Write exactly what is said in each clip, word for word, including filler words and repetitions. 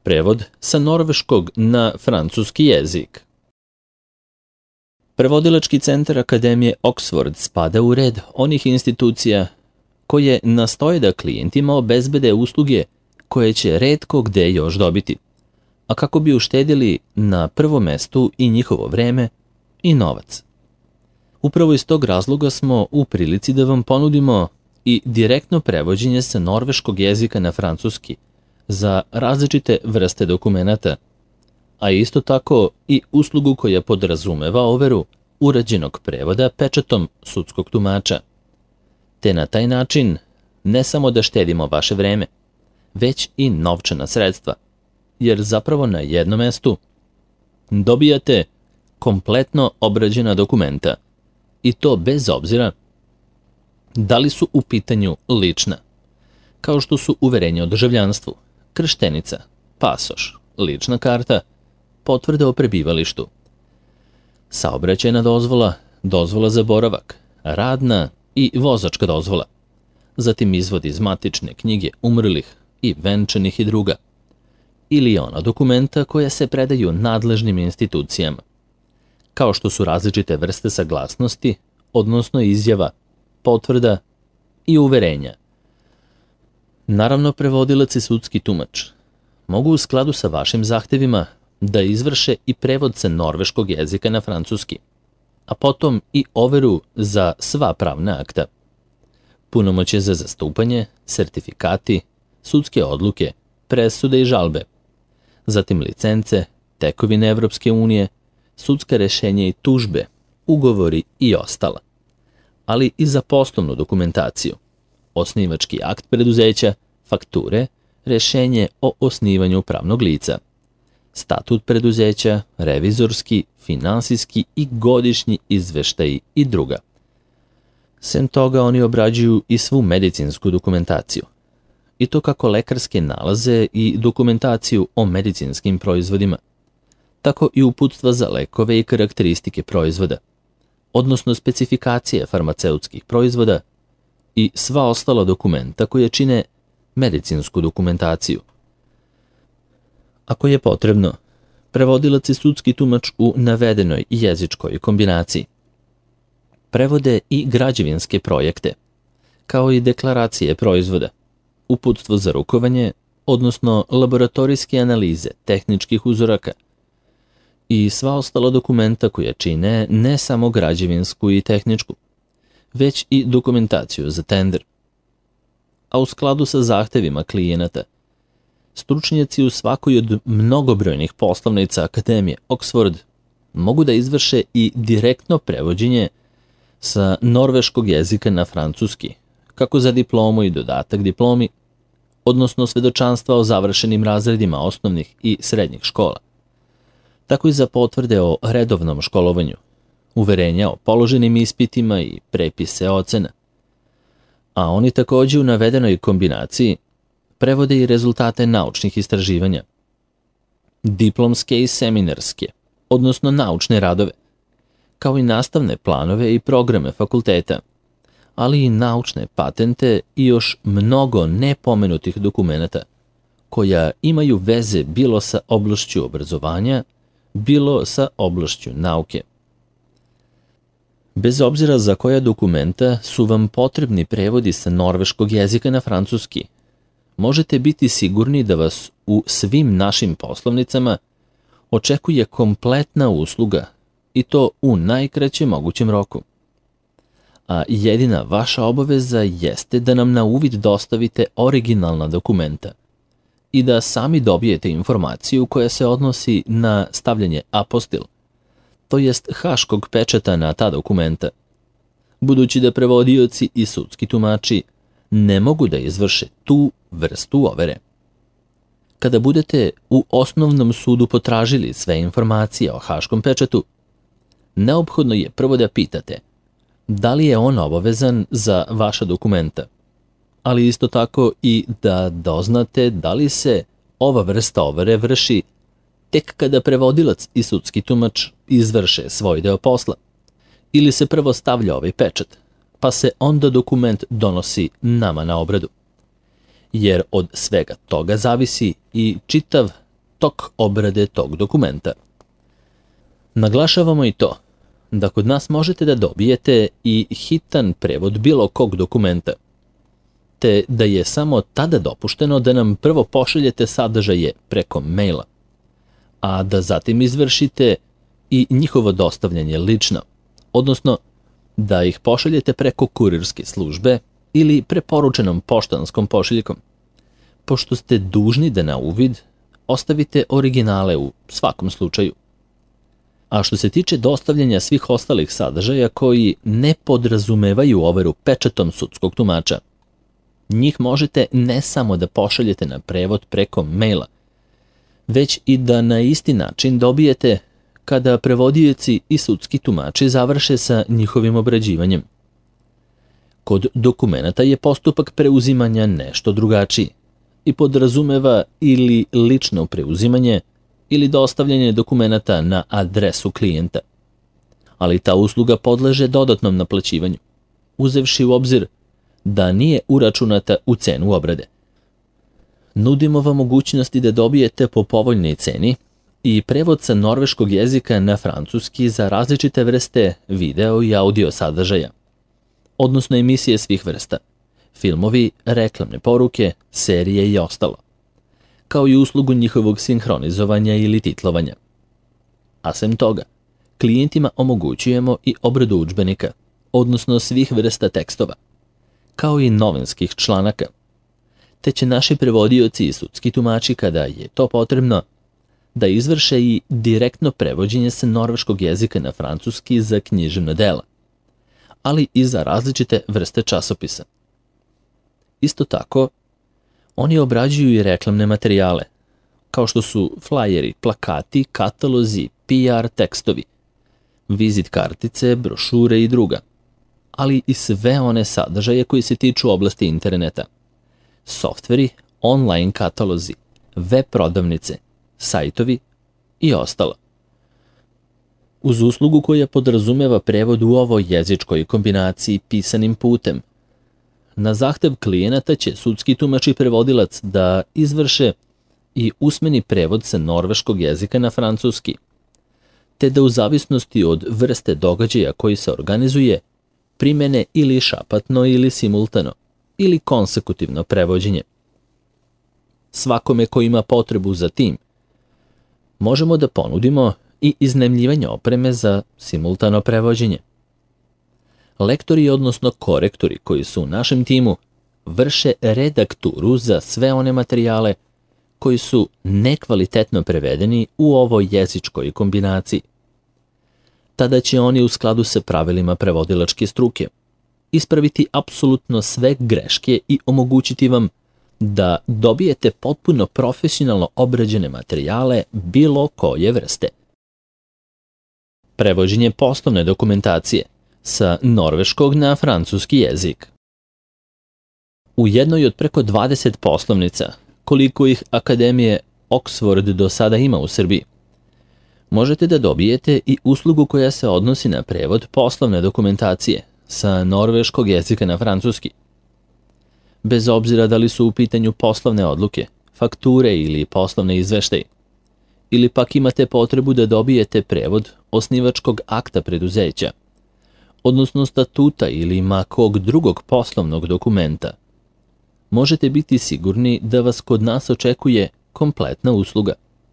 prevod sa norveškog na francuski jezik. Prevodilački centar Akademije Oxford spada u red onih institucija koje nastoje da klijentima obezbede usluge koje će retko gde još dobiti, a kako bi uštedili na prvom mestu i njihovo vreme i novac. Upravo iz tog razloga smo u prilici da vam ponudimo i direktno prevođenje sa norveškog jezika na francuski za različite vrste dokumenata, a isto tako i uslugu koja podrazumeva overu urađenog prevoda pečatom sudskog tumača. Te na taj način ne samo da štedimo vaše vreme, već i novčana sredstva, jer zapravo na jednom mestu dobijate kompletno obrađena dokumenta i to bez obzira da li su u pitanju lična, kao što su uverenje o državljanstvu, krštenica, pasoš, lična karta, potvrda o prebivalištu, saobraćajna dozvola, dozvola za boravak, radna i vozačka dozvola, zatim izvod iz matične knjige umrlih i venčanih i druga, ili ona dokumenta koja se predaju nadležnim institucijama, kao što su različite vrste saglasnosti, odnosno izjava, potvrda i uverenja. Naravno, prevodilac i sudski tumač mogu u skladu sa vašim zahtevima da izvrše i prevod sa norveškog jezika na francuski, a potom i overu za sva pravna akta, punomoćje za zastupanje, sertifikati, sudske odluke, presude i žalbe, zatim licence, tekovine Evropske unije, sudska rešenja i tužbe, ugovori i ostala, ali i za poslovnu dokumentaciju, osnivački akt preduzeća, fakture, rešenje o osnivanju pravnog lica, statut preduzeća, revizorski, finansijski i godišnji izveštaji i druga. Sem toga, oni obrađuju i svu medicinsku dokumentaciju, i to kako lekarske nalaze i dokumentaciju o medicinskim proizvodima, tako i uputstva za lekove i karakteristike proizvoda, odnosno specifikacije farmaceutskih proizvoda i sva ostala dokumenta koje čine medicinsku dokumentaciju. Ako je potrebno, prevodilac i sudski tumač u navedenoj jezičkoj kombinaciji prevode i građevinske projekte, kao i deklaracije proizvoda, uputstvo za rukovanje, odnosno laboratorijske analize tehničkih uzoraka i sva ostala dokumenta koja čine ne samo građevinsku i tehničku, već i dokumentaciju za tender. A u skladu sa zahtevima klijenata, stručnjaci u svakoj od mnogobrojnih poslovnica Akademije Oxford mogu da izvrše i direktno prevođenje sa norveškog jezika na francuski, kako za diplomu i dodatak diplomi, odnosno svedočanstva o završenim razredima osnovnih i srednjih škola, tako i za potvrde o redovnom školovanju, uverenja o položenim ispitima i prepise ocena. A oni takođe u navedenoj kombinaciji prevode i rezultate naučnih istraživanja, diplomske i seminarske, odnosno naučne radove, kao i nastavne planove i programe fakulteta, ali i naučne patente i još mnogo nepomenutih dokumenata koja imaju veze bilo sa oblašću obrazovanja, bilo sa oblašću nauke. Bez obzira za koja dokumenta su vam potrebni prevodi sa norveškog jezika na francuski, možete biti sigurni da vas u svim našim poslovnicama očekuje kompletna usluga i to u najkraćem mogućem roku. A jedina vaša obaveza jeste da nam na uvid dostavite originalna dokumenta i da sami dobijete informaciju koja se odnosi na stavljanje apostil, to jest haškog pečata na ta dokumenta, budući da prevodioci i sudski tumači ne mogu da izvrše tu vrstu overe. Kada budete u osnovnom sudu potražili sve informacije o haškom pečatu, neophodno je prvo da pitate da li je on obavezan za vaša dokumenta, ali isto tako i da doznate da li se ova vrsta overe vrši tek kada prevodilac i sudski tumač izvrše svoj deo posla, ili se prvo stavlja ovaj pečat, pa se onda dokument donosi nama na obradu. Jer od svega toga zavisi i čitav tok obrade tog dokumenta. Naglašavamo i to da kod nas možete da dobijete i hitan prevod bilo kog dokumenta, te da je samo tada dopušteno da nam prvo pošaljete sadržaje preko maila, a da zatim izvršite i njihovo dostavljanje lično, odnosno da ih pošaljete preko kurirske službe ili preporučenom poštanskom pošiljkom, pošto ste dužni da na uvid ostavite originale u svakom slučaju. A što se tiče dostavljanja svih ostalih sadržaja koji ne podrazumevaju overu pečatom sudskog tumača, njih možete ne samo da pošaljete na prevod preko maila, već i da na isti način dobijete kada prevodioci i sudski tumači završe sa njihovim obrađivanjem. Kod dokumenata je postupak preuzimanja nešto drugačiji i podrazumeva ili lično preuzimanje ili dostavljanje dokumenata na adresu klijenta. Ali ta usluga podleže dodatnom naplaćivanju, uzevši u obzir da nije uračunata u cenu obrade. Nudimo vam mogućnosti da dobijete po povoljnoj ceni i prevod sa norveškog jezika na francuski za različite vrste video i audio sadržaja, odnosno emisije svih vrsta, filmovi, reklamne poruke, serije i ostalo, kao i uslugu njihovog sinhronizovanja ili titlovanja. A sem toga, klijentima omogućujemo i obradu udžbenika, odnosno svih vrsta tekstova, kao i novinskih članaka, te će naši prevodioci i sudski tumači, kada je to potrebno, da izvrše i direktno prevođenje sa norveškog jezika na francuski za književna dela, ali i za različite vrste časopisa. Isto tako, oni obrađuju i reklamne materijale, kao što su flajeri, plakati, katalozi, P R tekstovi, vizit kartice, brošure i druga, ali i sve one sadržaje koji se tiču oblasti interneta, softveri, online katalozi, web prodavnice, sajtovi i ostalo. Uz uslugu koja podrazumeva prevod u ovoj jezičkoj kombinaciji pisanim putem, na zahtev klijenata će sudski tumač i prevodilac da izvrše i usmeni prevod sa norveškog jezika na francuski, te da u zavisnosti od vrste događaja koji se organizuje, primene ili šapatno ili simultano ili konsekutivno prevođenje. Svakome ko ima potrebu za tim, možemo da ponudimo i iznajmljivanje opreme za simultano prevođenje. Lektori, odnosno korektori koji su u našem timu, vrše redakturu za sve one materijale koji su nekvalitetno prevedeni u ovoj jezičkoj kombinaciji. Tada će oni u skladu sa pravilima prevodilačke struke ispraviti apsolutno sve greške i omogućiti vam da dobijete potpuno profesionalno obrađene materijale bilo koje vrste. Prevođenje poslovne dokumentacije sa norveškog na francuski jezik. U jednoj od preko dvadeset poslovnica, koliko ih Akademije Oxford do sada ima u Srbiji, možete da dobijete i uslugu koja se odnosi na prevod poslovne dokumentacije sa norveškog jezika na francuski. Bez obzira da li su u pitanju poslovne odluke, fakture ili poslovne izveštaje, ili pak imate potrebu da dobijete prevod osnivačkog akta preduzeća, odnosno statuta ili ma kog drugog poslovnog dokumenta, možete biti sigurni da vas kod nas očekuje kompletna usluga.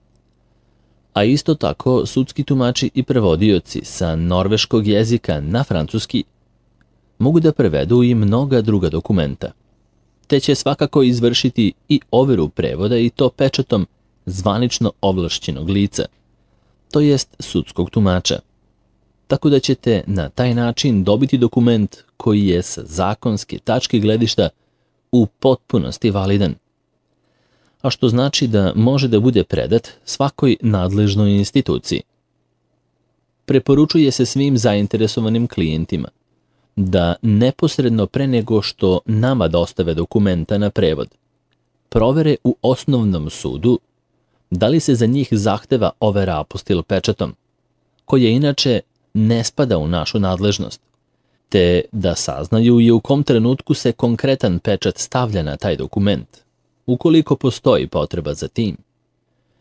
A isto tako, sudski tumači i prevodioci sa norveškog jezika na francuski mogu da prevedu i mnoga druga dokumenta, te će svakako izvršiti i overu prevoda i to pečatom zvanično ovlašćenog lica, to jest sudskog tumača, tako da ćete na taj način dobiti dokument koji je sa zakonske tačke gledišta u potpunosti validan, a što znači da može da bude predat svakoj nadležnoj instituciji. Preporučuje se svim zainteresovanim klijentima da neposredno pre nego što nama dostave dokumenta na prevod, provere u osnovnom sudu da li se za njih zahteva overa apostil pečatom, koja inače ne spada u našu nadležnost, te da saznaju i u kom trenutku se konkretan pečat stavlja na taj dokument, ukoliko postoji potreba za tim.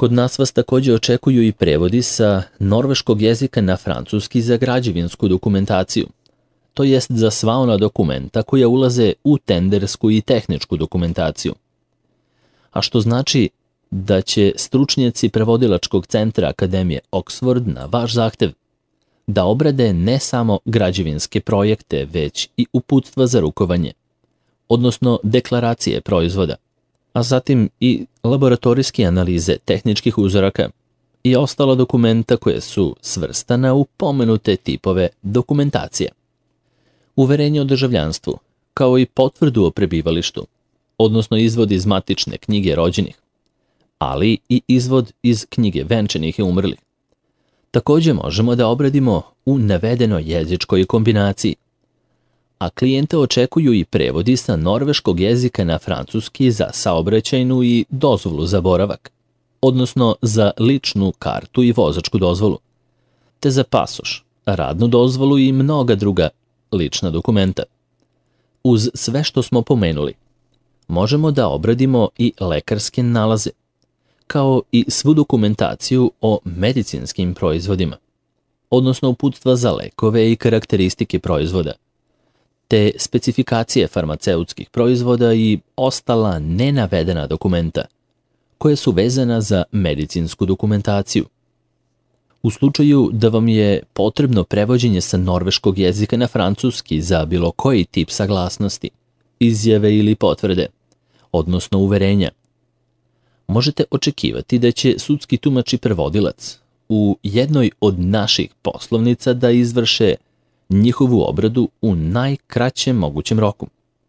Kod nas vas također očekuju i prevodi sa norveškog jezika na francuski za građevinsku dokumentaciju, to jest za sva ona dokumenta koja ulaze u tendersku i tehničku dokumentaciju. A što znači da će stručnjaci prevodilačkog centra Akademije Oxford na vaš zahtev da obrade ne samo građevinske projekte, već i uputstva za rukovanje, odnosno deklaracije proizvoda, a zatim i laboratorijske analize tehničkih uzoraka i ostala dokumenta koje su svrstana u pomenute tipove dokumentacije. Uverenje o državljanstvu, kao i potvrdu o prebivalištu, odnosno izvod iz matične knjige rođenih, ali i izvod iz knjige venčanih i umrlih. Također možemo da obradimo u navedenoj jezičkoj kombinaciji, a klijente očekuju i prevodi sa norveškog jezika na francuski za saobraćajnu i dozvolu za boravak, odnosno za ličnu kartu i vozačku dozvolu, te za pasoš, radnu dozvolu i mnoga druga lična dokumenta. Uz sve što smo pomenuli, možemo da obradimo i lekarske nalaze, kao i svu dokumentaciju o medicinskim proizvodima, odnosno uputstva za lekove i karakteristike proizvoda, te specifikacije farmaceutskih proizvoda i ostala nenavedena dokumenta, koje su vezana za medicinsku dokumentaciju. U slučaju da vam je potrebno prevođenje sa norveškog jezika na francuski za bilo koji tip saglasnosti, izjave ili potvrde, odnosno uverenja, možete očekivati da će sudski tumač i prevodilac u jednoj od naših poslovnica da izvrše njihovu obradu u najkraćem mogućem roku.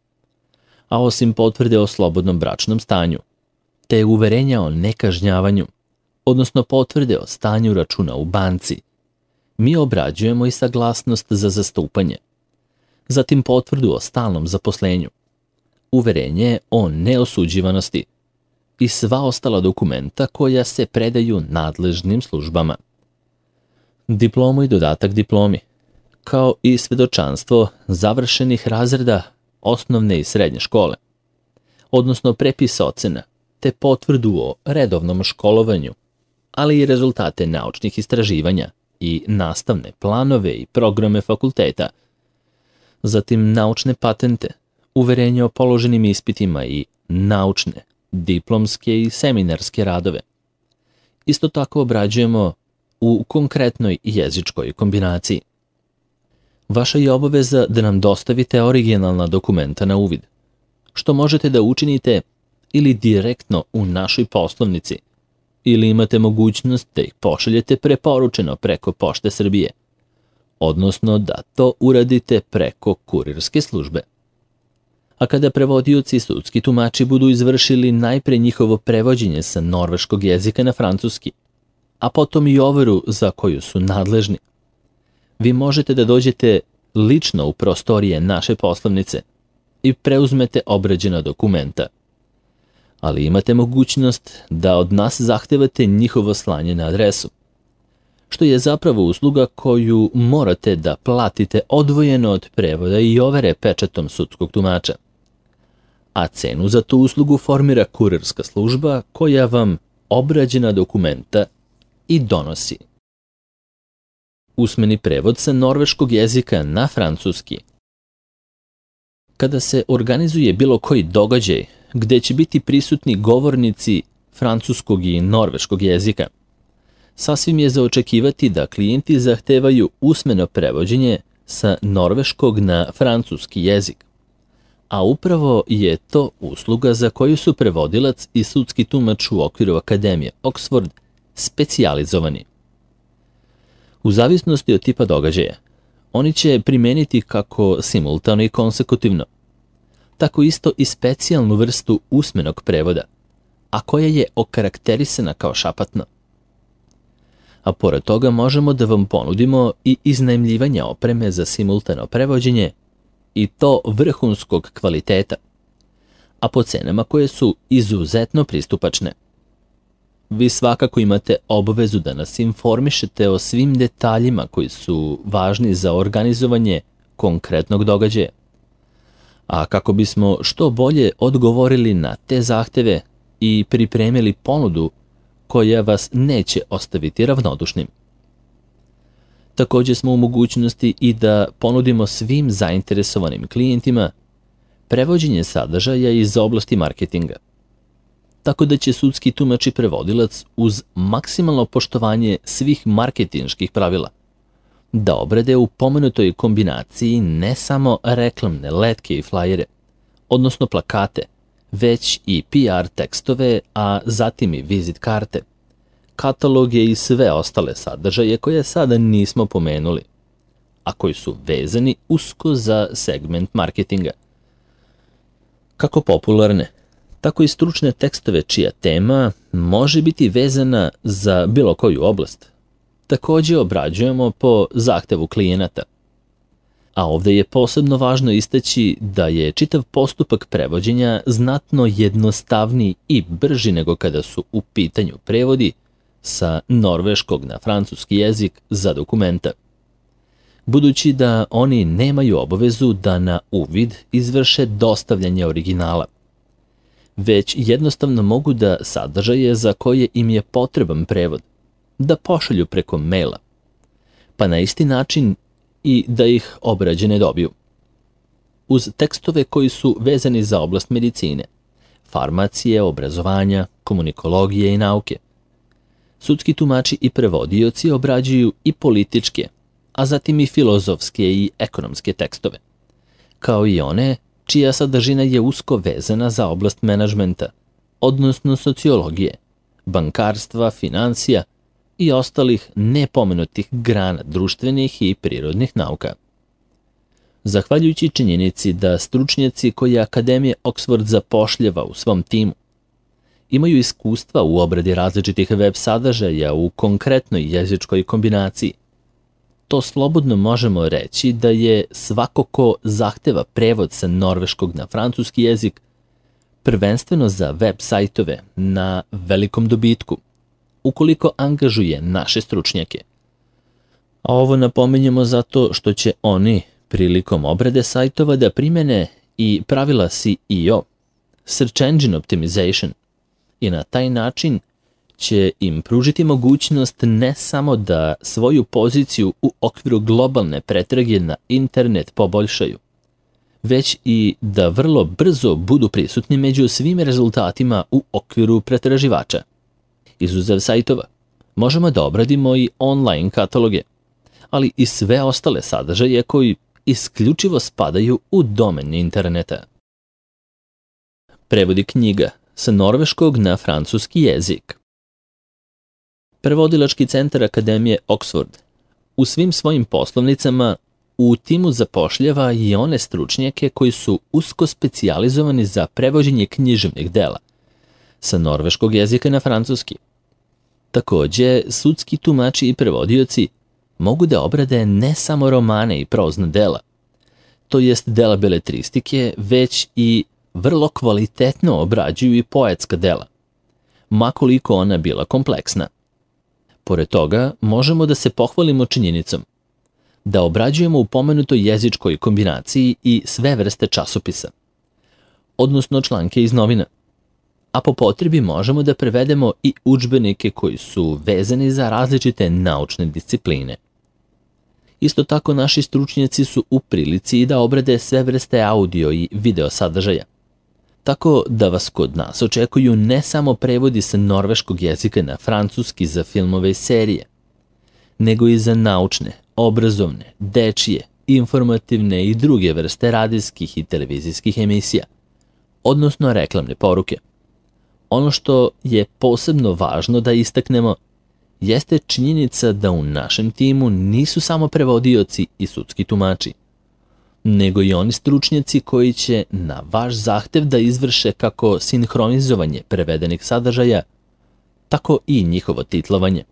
A osim potvrde o slobodnom bračnom stanju, te uverenja o nekažnjavanju, odnosno potvrde o stanju računa u banci, mi obrađujemo i saglasnost za zastupanje, zatim potvrdu o stalnom zaposlenju, uverenje o neosuđivanosti i sva ostala dokumenta koja se predaju nadležnim službama. Diplomu i dodatak diplomi, kao i svedočanstvo završenih razreda osnovne i srednje škole, odnosno prepis ocena, te potvrdu o redovnom školovanju, ali i rezultate naučnih istraživanja i nastavne planove i programe fakulteta, zatim naučne patente, uverenje o položenim ispitima i naučne, diplomske i seminarske radove. Isto tako obrađujemo u konkretnoj jezičkoj kombinaciji. Vaša je obaveza da nam dostavite originalna dokumenta na uvid, što možete da učinite ili direktno u našoj poslovnici, ili imate mogućnost da ih pošaljete preporučeno preko Pošte Srbije, odnosno da to uradite preko kurirske službe. A kada prevodioci i sudski tumači budu izvršili najpre njihovo prevođenje sa norveškog jezika na francuski, a potom i overu za koju su nadležni, vi možete da dođete lično u prostorije naše poslovnice i preuzmete obrađena dokumenta, ali imate mogućnost da od nas zahtevate njihovo slanje na adresu, što je zapravo usluga koju morate da platite odvojeno od prevoda i overe pečatom sudskog tumača. A cenu za tu uslugu formira kurirska služba koja vam obrađena dokumenta i donosi. Usmeni prevod sa norveškog jezika na francuski. Kada se organizuje bilo koji događaj gde će biti prisutni govornici francuskog i norveškog jezika, sasvim je za očekivati da klijenti zahtevaju usmeno prevođenje sa norveškog na francuski jezik, a upravo je to usluga za koju su prevodilac i sudski tumač u okviru Akademije Oxford specijalizovani. U zavisnosti od tipa događaja, oni će primeniti kako simultano i konsekutivno, tako isto i specijalnu vrstu usmenog prevoda, a koja je okarakterisana kao šapatno. A pored toga možemo da vam ponudimo i iznajmljivanje opreme za simultano prevođenje, i to vrhunskog kvaliteta, a po cenama koje su izuzetno pristupačne. Vi svakako imate obavezu da nas informišete o svim detaljima koji su važni za organizovanje konkretnog događaja. A kako bismo što bolje odgovorili na te zahteve i pripremili ponudu koja vas neće ostaviti ravnodušnim. Također smo u mogućnosti i da ponudimo svim zainteresovanim klijentima prevođenje sadržaja iz oblasti marketinga, tako da će sudski tumač i prevodilac uz maksimalno poštovanje svih marketinških pravila da obrade u pomenutoj kombinaciji ne samo reklamne letke i flajere, odnosno plakate, već i P R tekstove, a zatim i vizit karte, kataloge i sve ostale sadržaje koje sada nismo pomenuli, a koji su vezani usko za segment marketinga. Kako popularne, tako i stručne tekstove čija tema može biti vezana za bilo koju oblast. Također obrađujemo po zahtevu klijenata. A ovdje je posebno važno istaći da je čitav postupak prevođenja znatno jednostavniji i brži nego kada su u pitanju prevodi sa norveškog na francuski jezik za dokumenta, budući da oni nemaju obavezu da na uvid izvrše dostavljanje originala, već jednostavno mogu da sadržaje za koje im je potreban prevod da pošalju preko maila, pa na isti način i da ih obrađene dobiju. Uz tekstove koji su vezani za oblast medicine, farmacije, obrazovanja, komunikologije i nauke, sudski tumači i prevodioci obrađuju i političke, a zatim i filozofske i ekonomske tekstove, kao i one čija sadržina je usko vezana za oblast menadžmenta, odnosno sociologije, bankarstva, financija i ostalih nepomenutih grana društvenih i prirodnih nauka. Zahvaljujući činjenici da stručnjaci koje Akademija Oxford zapošljava u svom timu imaju iskustva u obradi različitih web sadržaja u konkretnoj jezičkoj kombinaciji, to slobodno možemo reći da je svako ko zahteva prevod sa norveškog na francuski jezik prvenstveno za web sajtove na velikom dobitku, ukoliko angažuje naše stručnjake. A ovo napominjemo zato što će oni prilikom obrade sajtova da primene i pravila S E O, Search Engine Optimization, i na taj način će im pružiti mogućnost ne samo da svoju poziciju u okviru globalne pretrage na internet poboljšaju, već i da vrlo brzo budu prisutni među svim rezultatima u okviru pretraživača. Izuzev sajtova, možemo da obradimo i online kataloge, ali i sve ostale sadržaje koji isključivo spadaju u domen interneta. Prevodi knjiga sa norveškog na francuski jezik. Prevodilački centar Akademije Oxford u svim svojim poslovnicama u timu zapošljava i one stručnjake koji su usko specijalizovani za prevođenje književnih dela sa norveškog jezika na francuski. Također, sudski tumači i prevodioci mogu da obrade ne samo romane i prozna dela, to jest dela beletristike, već i vrlo kvalitetno obrađuju i poetska dela, makoliko ona bila kompleksna. Pored toga, možemo da se pohvalimo činjenicom da obrađujemo u pomenutoj jezičkoj kombinaciji i sve vrste časopisa, odnosno članke iz novina, a po potrebi možemo da prevedemo i udžbenike koji su vezani za različite naučne discipline. Isto tako naši stručnjaci su u prilici da obrade sve vrste audio i video sadržaja, tako da vas kod nas očekuju ne samo prevodi sa norveškog jezika na francuski za filmove i serije, nego i za naučne, obrazovne, dečije, informativne i druge vrste radijskih i televizijskih emisija, odnosno reklamne poruke. Ono što je posebno važno da istaknemo jeste činjenica da u našem timu nisu samo prevodioci i sudski tumači, nego i oni stručnjaci koji će na vaš zahtev da izvrše kako sinhronizovanje prevedenih sadržaja, tako i njihovo titlovanje.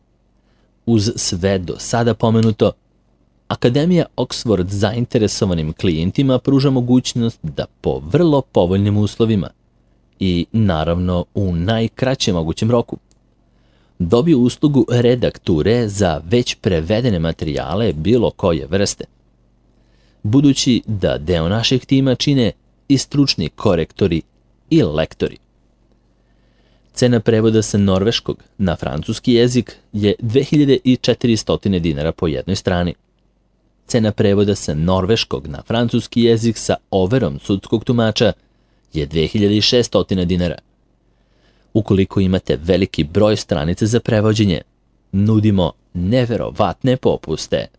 Uz sve do sada pomenuto, Akademija Oxford zainteresovanim klijentima pruža mogućnost da po vrlo povoljnim uslovima i naravno u najkraćem mogućem roku dobiju uslugu redakture za već prevedene materijale bilo koje vrste, budući da deo našeg tima čine i stručni korektori i lektori. Cena prevoda sa norveškog na francuski jezik je dve hiljade četiristo dinara po jednoj strani. Cena prevoda sa norveškog na francuski jezik sa overom sudskog tumača je dve hiljade šesto dinara. Ukoliko imate veliki broj stranica za prevođenje, nudimo neverovatne popuste.